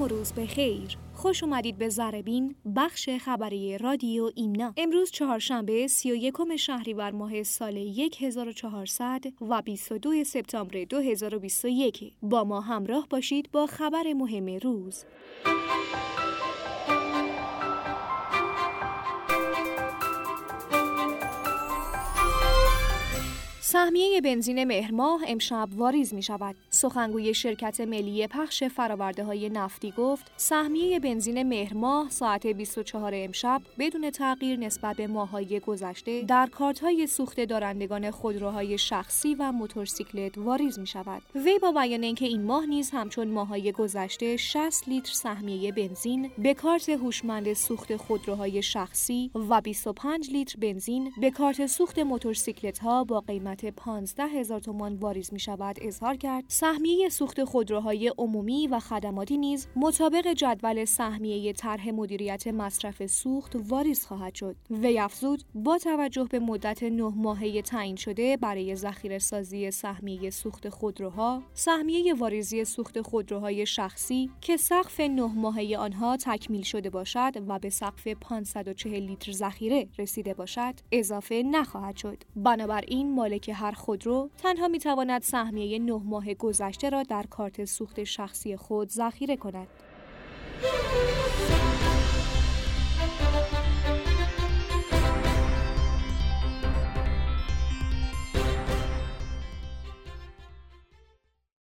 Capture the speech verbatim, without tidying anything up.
و روز بخیر. خوش اومدید به ذره‌بین، بخش خبری رادیو ایمنا. امروز چهارشنبه سی و یکم شهریور ماه سال هزار و چهارصد و بیست و دو سپتامبر دو هزار و بیست و یک. با ما همراه باشید با خبر مهم روز. سهمیه بنزین مهرماه امشب واریز می شود. سخنگوی شرکت ملی پخش فرآورده‌های نفتی گفت سهمیه بنزین مهرماه ساعت بیست و چهار امشب بدون تغییر نسبت به ماه‌های گذشته در کارت‌های سوخت دارندگان خودروهای شخصی و موتورسیکلت واریز می شود. وی با بیان اینکه این ماه نیز همچون ماه‌های گذشته شصت لیتر سهمیه بنزین به کارت هوشمند سوخت خودروهای شخصی و بیست و پنج لیتر بنزین به کارت سوخت موتورسیکلت‌ها با قیمت پانزده هزار تومان واریز می شود اظهار کرد. سهمیه سوخت خودروهای عمومی و خدماتی نیز مطابق جدول سهمیه طرح مدیریت مصرف سوخت واریز خواهد شد. وی افزود با توجه به مدت نه ماهه تعیین شده برای ذخیره سازی سهمیه سوخت خودروها، سهمیه واریزی سوخت خودروهای شخصی که سقف نه ماهه آنها تکمیل شده باشد و به سقف پانصد و چهل لیتر ذخیره رسیده باشد اضافه نخواهد شد. بنابراین مالک هر خودرو تنها میتواند سهمیه نه ماه گذشته را در کارت سوخت شخصی خود ذخیره کند.